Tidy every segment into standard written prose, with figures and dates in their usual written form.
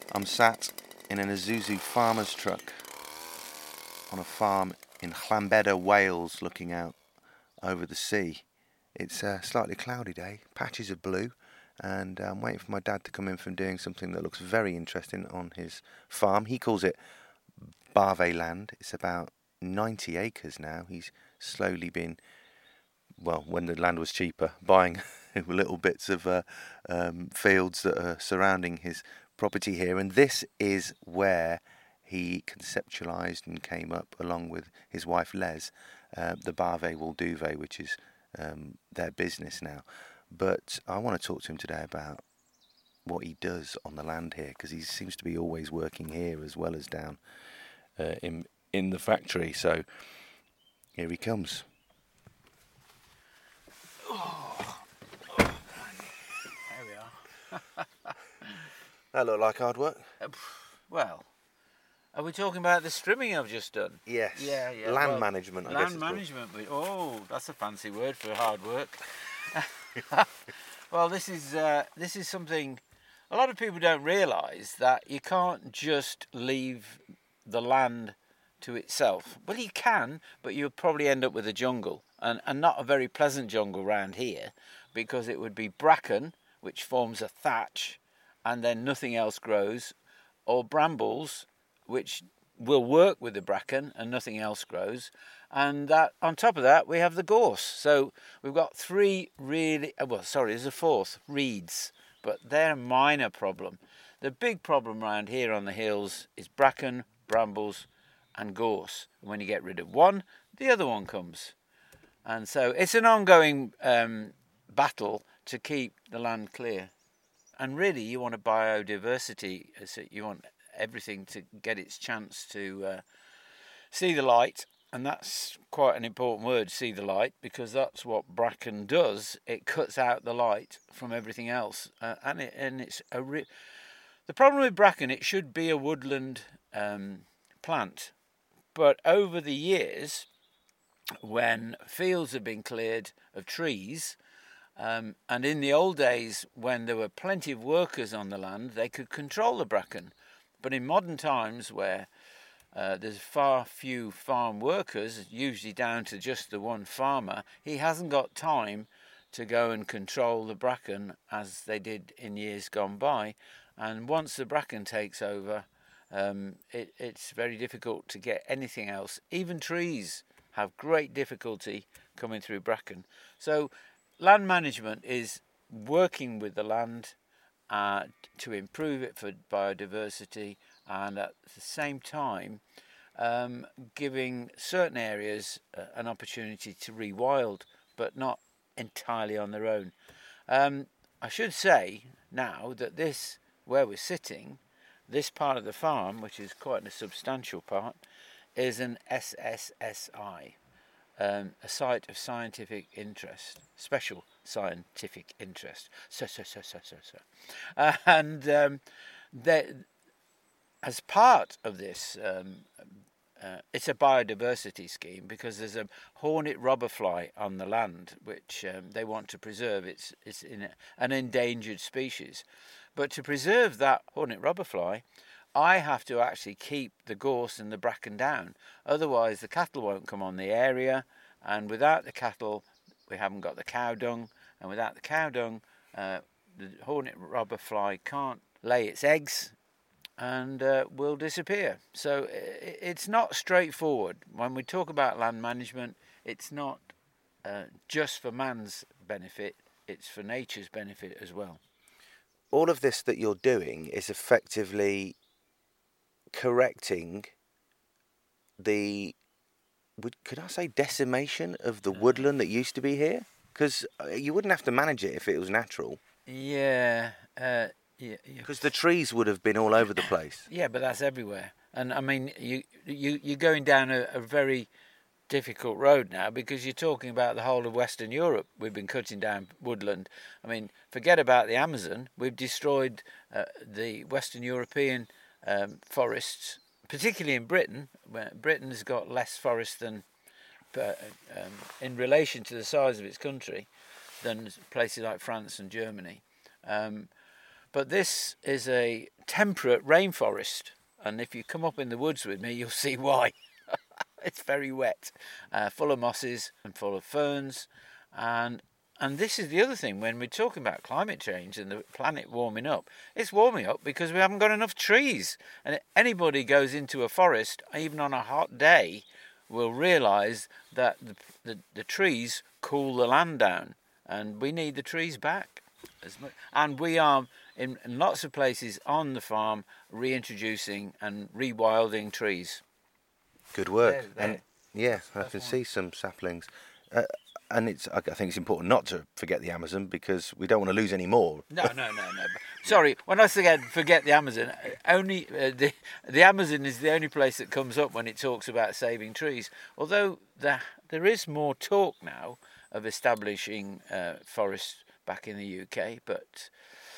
I'm sat in an Isuzu farmer's truck on a farm in Llanbedr, Wales, looking out over the sea. It's a slightly cloudy day, patches of blue, and I'm waiting for my dad to come in from doing something that looks very interesting on his farm. He calls it Bave land. It's about 90 acres now. He's slowly been, well, when the land was cheaper, buying little bits of fields that are surrounding his property here. And this is where he conceptualised and came up, along with his wife Les, the Bave Wool Duvet, which is their business now. But I want to talk to him today about what he does on the land here, because he seems to be always working here as well as down in the factory. So here he comes. There we are. That look like hard work? Well, are we talking about the strimming I've just done? Yes. Yeah. Land management, I guess. Land management. Oh, that's a fancy word for hard work. Well, this is something a lot of people don't realise, that you can't just leave the land to itself. Well, you can, but you'll probably end up with a jungle, and not a very pleasant jungle round here, because it would be bracken, which forms a thatch, and then nothing else grows, or brambles, which will work with the bracken and nothing else grows, and that on top of that we have the gorse. So we've got three really, there's a fourth, reeds, but they're a minor problem. The big problem around here on the hills is bracken, brambles and gorse. And when you get rid of one, the other one comes. And so it's an ongoing battle to keep the land clear. And really you want a biodiversity, so you want everything to get its chance to see the light, and that's quite an important word, see the light, because that's what bracken does. It cuts out the light from everything else, the problem with bracken, it should be a woodland plant, but over the years, when fields have been cleared of trees, and in the old days when there were plenty of workers on the land, they could control the bracken. But in modern times, where there's far few farm workers, usually down to just the one farmer, he hasn't got time to go and control the bracken as they did in years gone by. And once the bracken takes over, it's very difficult to get anything else. Even trees have great difficulty coming through bracken. So land management is working with the land to improve it for biodiversity, and at the same time giving certain areas an opportunity to rewild, but not entirely on their own. I should say now that this, where we're sitting, this part of the farm, which is quite a substantial part, is an SSSI, a site of scientific interest, special scientific interest. And as part of this, it's a biodiversity scheme, because there's a hornet robberfly on the land which they want to preserve. It's an endangered species. But to preserve that hornet robberfly, I have to actually keep the gorse and the bracken down. Otherwise, the cattle won't come on the area, and without the cattle, we haven't got the cow dung, and without the cow dung, the hornet robberfly can't lay its eggs and will disappear. So it's not straightforward. When we talk about land management, it's not just for man's benefit, it's for nature's benefit as well. All of this that you're doing is effectively correcting the, could I say, decimation of the woodland that used to be here? Because you wouldn't have to manage it if it was natural. Yeah. Because the trees would have been all over the place. Yeah, but that's everywhere. And I mean, you're going down a very difficult road now, because you're talking about the whole of Western Europe. We've been cutting down woodland. I mean, forget about the Amazon. We've destroyed the Western European forests, particularly in Britain. Where Britain has got less forest than, in relation to the size of its country, than places like France and Germany. But this is a temperate rainforest, and if you come up in the woods with me, you'll see why. It's very wet, full of mosses and full of ferns, and this is the other thing when we're talking about climate change and the planet warming up. It's warming up because we haven't got enough trees, and anybody goes into a forest, even on a hot day, will realise that the trees cool the land down, and we need the trees back as much. And we are in lots of places on the farm reintroducing and rewilding trees. Good work. There. And yeah, I can see some saplings. And I think it's important not to forget the Amazon, because we don't want to lose any more. No. Sorry, when I forget the Amazon, only the Amazon is the only place that comes up when it talks about saving trees. Although there is more talk now of establishing forests back in the UK, but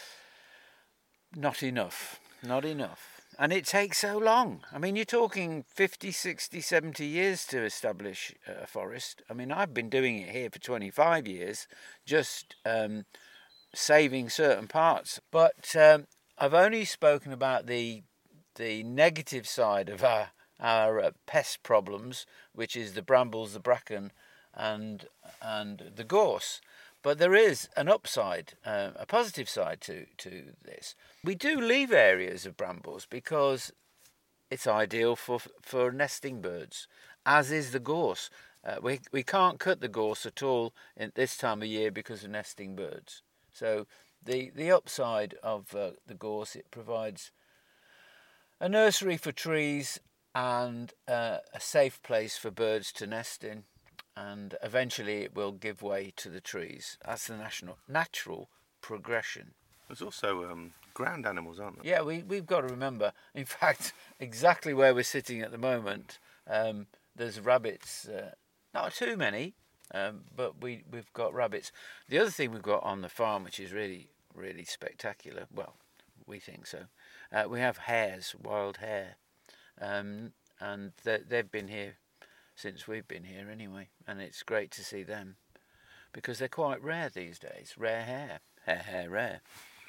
not enough. And it takes so long. I mean, you're talking 50, 60, 70 years to establish a forest. I mean, I've been doing it here for 25 years, just saving certain parts. But I've only spoken about the negative side of our pest problems, which is the brambles, the bracken, and the gorse. But there is an upside, a positive side to this. We do leave areas of brambles because it's ideal for nesting birds, as is the gorse. We can't cut the gorse at all in this time of year because of nesting birds. So the upside of the gorse, it provides a nursery for trees and a safe place for birds to nest in. And eventually it will give way to the trees. That's the natural progression. There's also ground animals, aren't there? Yeah, we've got to remember, in fact, exactly where we're sitting at the moment, there's rabbits, not too many, but we've got rabbits. The other thing we've got on the farm, which is really, really spectacular, well, we think so, we have hares, wild hare, and they've been here since we've been here anyway, and it's great to see them because they're quite rare these days. Rare hare, rare.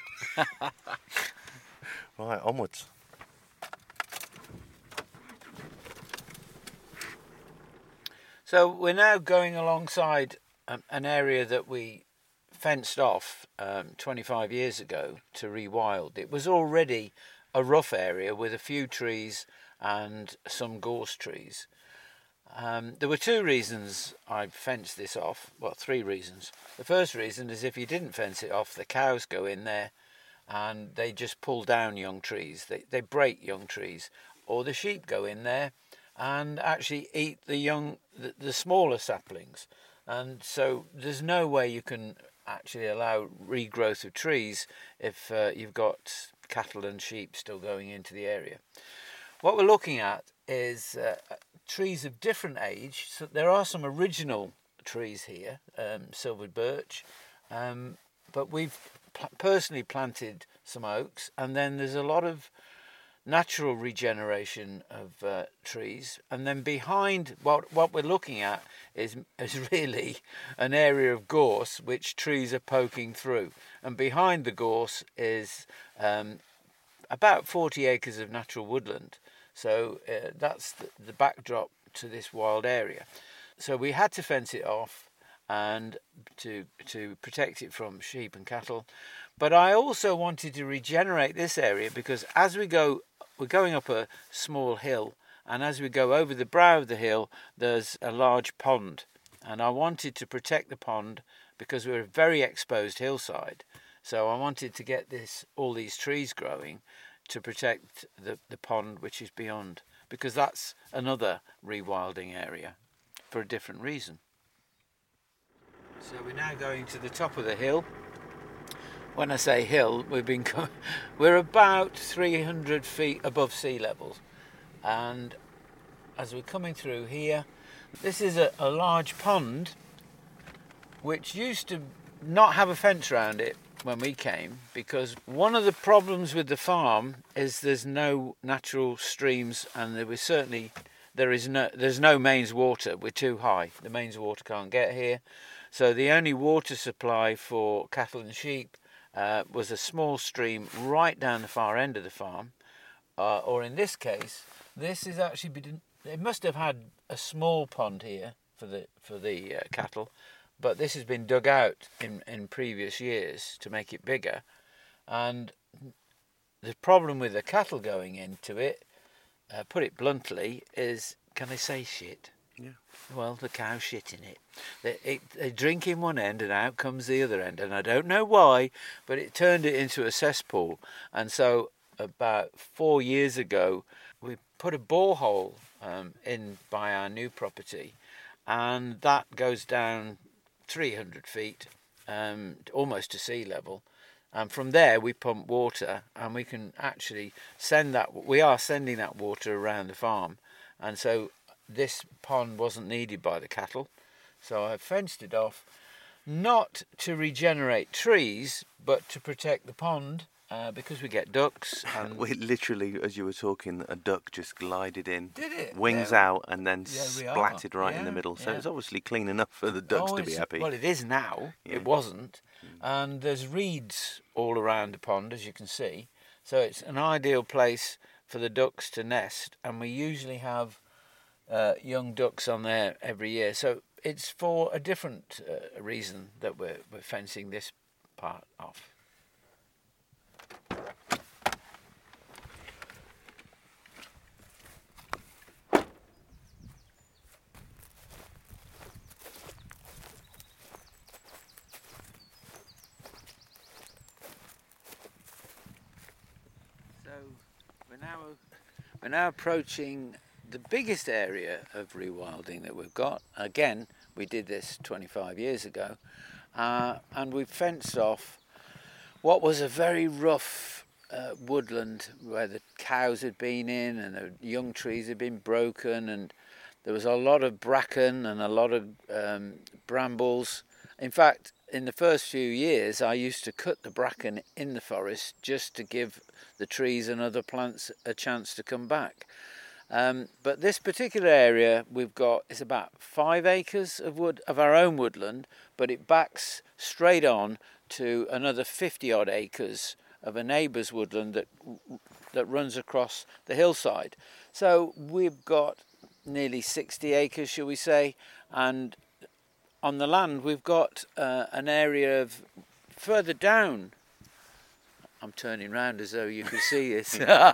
Right, onwards. So we're now going alongside an area that we fenced off 25 years ago to rewild. It was already a rough area with a few trees and some gorse trees. There were two reasons I fenced this off. Well, three reasons. The first reason is if you didn't fence it off, the cows go in there and they just pull down young trees. They break young trees. Or the sheep go in there and actually eat the smaller saplings. And so there's no way you can actually allow regrowth of trees if you've got cattle and sheep still going into the area. What we're looking at is trees of different age. So there are some original trees here, silver birch, but we've personally planted some oaks, and then there's a lot of natural regeneration of trees. And then behind what we're looking at is really an area of gorse which trees are poking through, and behind the gorse is about 40 acres of natural woodland. So that's the backdrop to this wild area. So we had to fence it off and to protect it from sheep and cattle. But I also wanted to regenerate this area because as we're going up a small hill, and as we go over the brow of the hill, there's a large pond. And I wanted to protect the pond because we're a very exposed hillside. So I wanted to get all these trees growing to protect the pond which is beyond, because that's another rewilding area for a different reason. So we're now going to the top of the hill. When I say hill, we're about 300 feet above sea level, and as we're coming through here, this is a large pond which used to not have a fence around it when we came, because one of the problems with the farm is there's no natural streams, and there's no mains water. We're too high. The mains water can't get here, so the only water supply for cattle and sheep was a small stream right down the far end of the farm, or in this case, this is actually it must have had a small pond here for the cattle, but this has been dug out in previous years to make it bigger, and the problem with the cattle going into it, put it bluntly, is, can they say shit? Yeah. Well, the cow shit in it. They drink in one end and out comes the other end, and I don't know why, but it turned it into a cesspool. And so about 4 years ago, we put a borehole in by our new property, and that goes down 300 feet, almost to sea level. And from there we pump water, and we can actually we are sending that water around the farm. And so this pond wasn't needed by the cattle, so I fenced it off, not to regenerate trees, but to protect the pond, because we get ducks. And We literally, as you were talking, a duck just glided in, did it? wings There- out, and then there we splatted are. right in the Yeah, middle. So yeah. it's obviously clean enough for the ducks to be it's- happy. Well, it is now. Yeah. It wasn't. And there's reeds all around the pond, as you can see. So it's an ideal place for the ducks to nest. And we usually have young ducks on there every year. So it's for a different reason that we're fencing this part off. So we're now approaching the biggest area of rewilding that we've got. Again, we did this 25 years ago, and we fenced off what was a very rough woodland where the cows had been in and the young trees had been broken, and there was a lot of bracken and a lot of brambles. In fact, in the first few years, I used to cut the bracken in the forest just to give the trees and other plants a chance to come back. But this particular area we've got is about 5 acres of our own woodland, but it backs straight on to another 50 odd acres of a neighbour's woodland that runs across the hillside. So we've got nearly 60 acres, shall we say, and on the land we've got an area of further down. I'm turning round as though you could see it.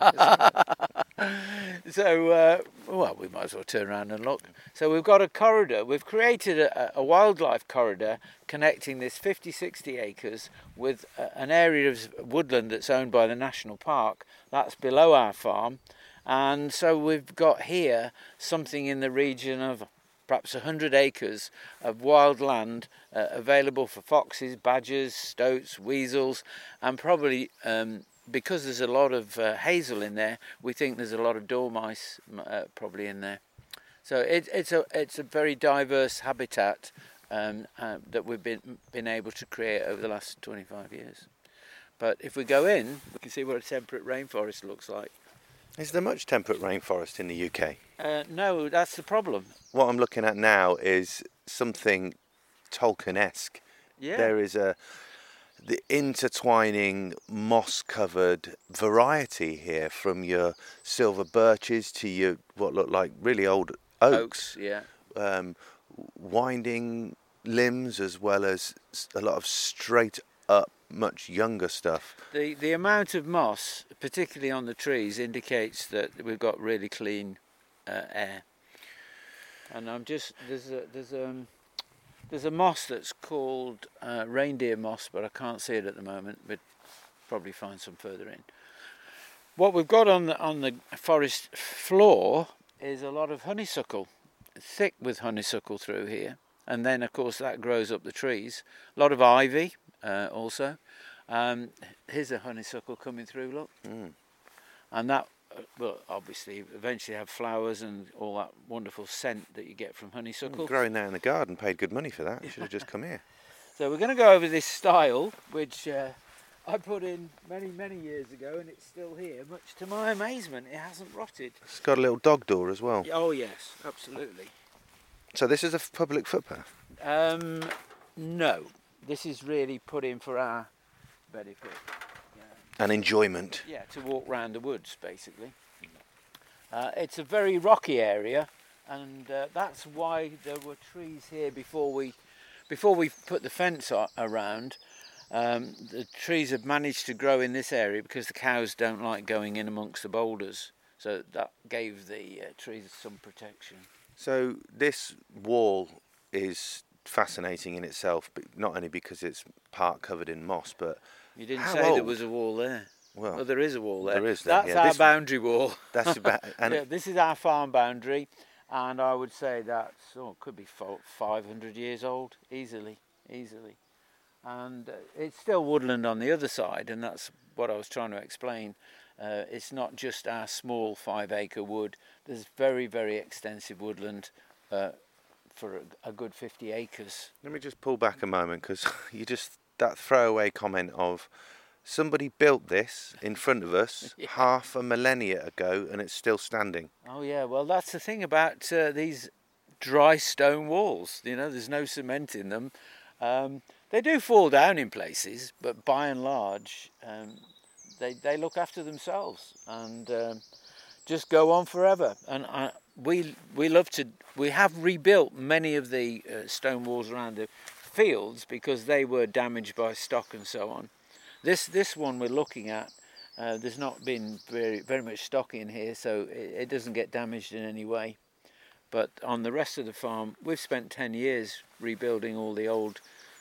So, well, we might as well turn around and look. So we've got a corridor. We've created a wildlife corridor connecting this 50, 60 acres with an area of woodland that's owned by the National Park. That's below our farm. And so we've got here something in the region of perhaps 100 acres of wild land available for foxes, badgers, stoats, weasels, and probably because there's a lot of hazel in there, we think there's a lot of dormice probably in there. So it's a very diverse habitat that we've been able to create over the last 25 years. But if we go in, we can see what a temperate rainforest looks like. Is there much temperate rainforest in the UK? No, that's the problem. What I'm looking at now is something Tolkien-esque. Yeah. There is the intertwining moss-covered variety here, from your silver birches to your what look like really old oaks. Yeah. Winding limbs, as well as a lot of straight up, much younger stuff. The amount of moss, particularly on the trees, indicates that we've got really clean air. And there's a moss that's called reindeer moss, but I can't see it at the moment. We'd probably find some further in. What we've got on the forest floor is a lot of honeysuckle, thick with honeysuckle through here, and then of course that grows up the trees. A lot of ivy also. Here's a honeysuckle coming through, look. And that will obviously eventually have flowers and all that wonderful scent that you get from honeysuckle. Growing that in the garden, paid good money for that. You should have just come here. So we're going to go over this stile, which I put in many, many years ago, and it's still here. Much to my amazement, it hasn't rotted. It's got a little dog door as well. Oh yes, absolutely. So this is a public footpath? No, this is really put in for our benefit. And enjoyment. Yeah, to walk round the woods, basically. It's a very rocky area, and that's why there were trees here before we put the fence around. The trees have managed to grow in this area because the cows don't like going in amongst the boulders, so that gave the trees some protection. So this wall is fascinating in itself, but not only because it's part covered in moss, but you didn't how say old? there was a wall there. Well, there is a wall there. There is. There, that's our boundary wall. That's about. And yeah, this is our farm boundary, and I would say that's could be 500 years old, easily. And it's still woodland on the other side, and that's what I was trying to explain. It's not just our small 5-acre wood. There's very, very extensive woodland for a good 50 acres. Let me just pull back a moment, because that throwaway comment of somebody built this in front of us Yeah. half a millennia ago and it's still standing. Oh yeah, well that's the thing about these dry stone walls. There's no cement in them. They do fall down in places, but by and large they look after themselves and just go on forever. And we have rebuilt many of the stone walls around the fields because they were damaged by stock and so on. This one we're looking at, there's not been very, very much stock in here, so it doesn't get damaged in any way. But on the rest of the farm, we've spent 10 years rebuilding all the old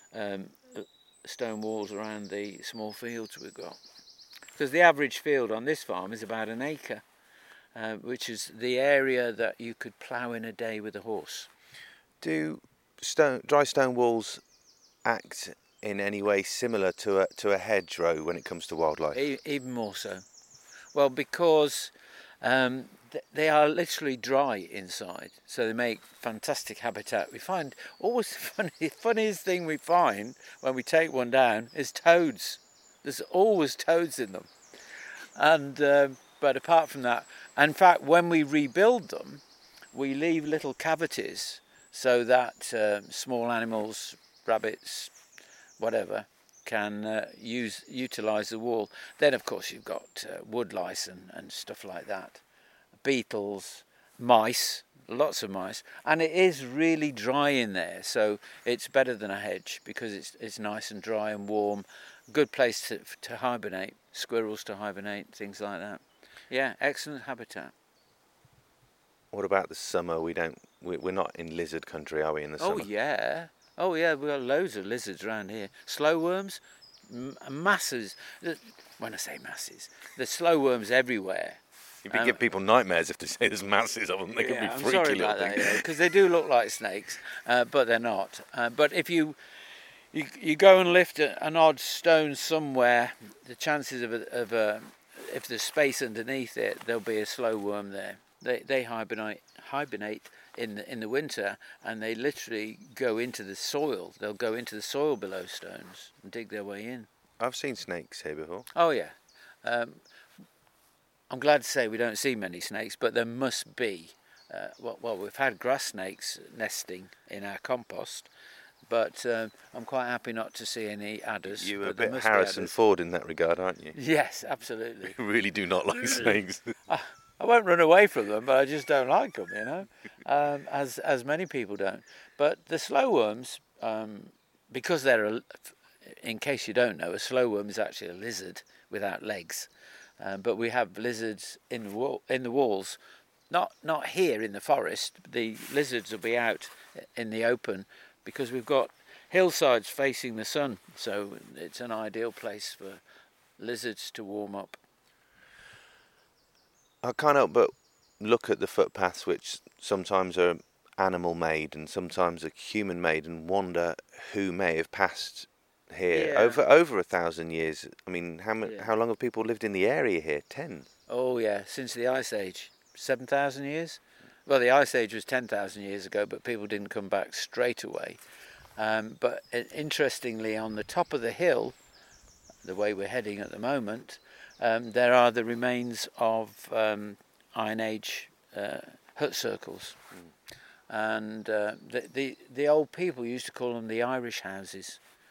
stone walls around the small fields we've got. Because the average field on this farm is about an acre, which is the area that you could plough in a day with a horse. Do dry stone walls act in any way similar to a hedgerow when it comes to wildlife? Even more so. Well, because they are literally dry inside, so they make fantastic habitat. We find always the funniest thing we find when we take one down is toads. There's always toads in them. And but apart from that, in fact, when we rebuild them, we leave little cavities so that small animals, rabbits, whatever, can utilise the wall. Then, of course, you've got wood lice and stuff like that. Beetles, mice, lots of mice. And it is really dry in there, so it's better than a hedge because it's nice and dry and warm. Good place to hibernate, squirrels to hibernate, things like that. Yeah, excellent habitat. What about the summer? We're not in lizard country, are we, in the summer? Oh yeah, we've got loads of lizards around here. Slow worms, masses. When I say masses, there's slow worms everywhere. You can give people nightmares if they say there's masses of them. They can be freaky. I'm sorry about that, because they do look like snakes, but they're not. But if you go and lift an odd stone somewhere, the chances of if there's space underneath it, there'll be a slow worm there. They hibernate in the winter, and they literally go into the soil. They'll go into the soil below stones and dig their way in. I've seen snakes here before. Oh yeah. I'm glad to say we don't see many snakes, but there must be. Well, we've had grass snakes nesting in our compost, but I'm quite happy not to see any adders. You're a bit Harrison Ford in that regard, aren't you? Yes, absolutely. You really do not like snakes. I won't run away from them, but I just don't like them, as many people don't. But the slow worms, because in case you don't know, a slow worm is actually a lizard without legs. But we have lizards in the walls, not here in the forest. The lizards will be out in the open because we've got hillsides facing the sun, so it's an ideal place for lizards to warm up. I can't help but look at the footpaths, which sometimes are animal-made and sometimes are human-made, and wonder who may have passed here over 1,000 years. I mean, how long have people lived in the area here? 10? Oh yeah, since the Ice Age, 7,000 years. Well, the Ice Age was 10,000 years ago, but people didn't come back straight away. But interestingly, on the top of the hill, the way we're heading at the moment, there are the remains of Iron Age hut circles, and the old people used to call them the Irish houses.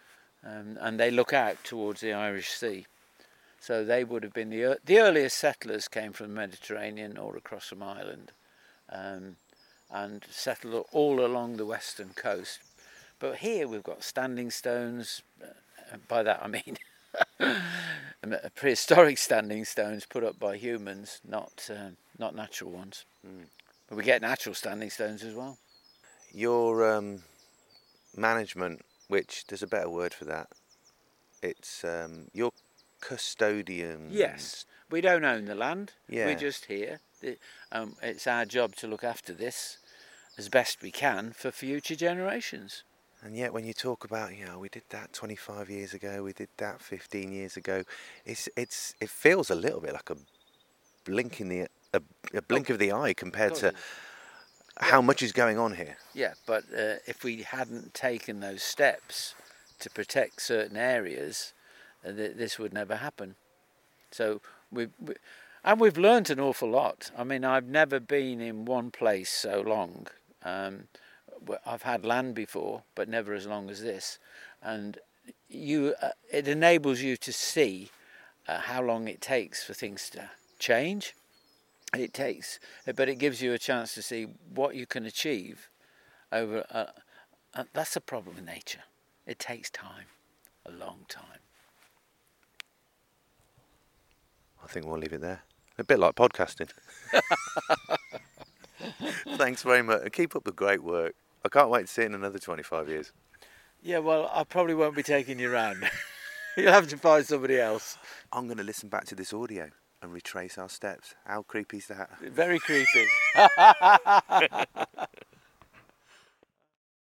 and they look out towards the Irish Sea. So they would have been the earliest settlers came from the Mediterranean or across from Ireland, and settled all along the western coast. But here we've got standing stones. By that I mean prehistoric standing stones put up by humans, not natural ones. But we get natural standing stones as well. Your management, which there's a better word for that. It's your custodians. Yes, we don't own the land. Yeah. We're just here. It's our job to look after this as best we can for future generations. And yet, when you talk about, we did that 25 years ago, we did that 15 years ago, it feels a little bit like a blink of the eye compared to how much is going on here. Yeah, but if we hadn't taken those steps to protect certain areas, this would never happen. So we've learnt an awful lot. I mean, I've never been in one place so long. I've had land before, but never as long as this, and it enables you to see how long it takes for things to change. But it gives you a chance to see what you can achieve over. That's the problem with nature. It takes time, a long time. I think we'll leave it there. A bit like podcasting. Thanks very much. Keep up the great work. I can't wait to see it in another 25 years. Yeah, well, I probably won't be taking you round. You'll have to find somebody else. I'm going to listen back to this audio and retrace our steps. How creepy is that? Very creepy.